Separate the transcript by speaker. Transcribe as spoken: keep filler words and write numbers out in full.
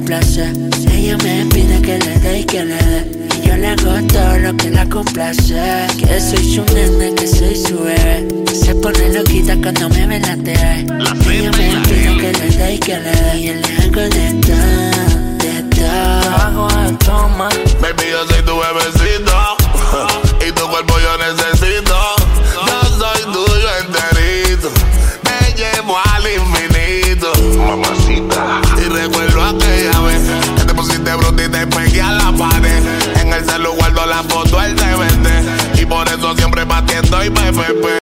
Speaker 1: complace. Ella me pide que le dé y que le dé, y yo le hago todo lo que la complace. Que soy su nene, que soy su bebé. Se pone loquita cuando me ve la T V. Ella me pide que le dé y que le dé, y yo le hago de todo.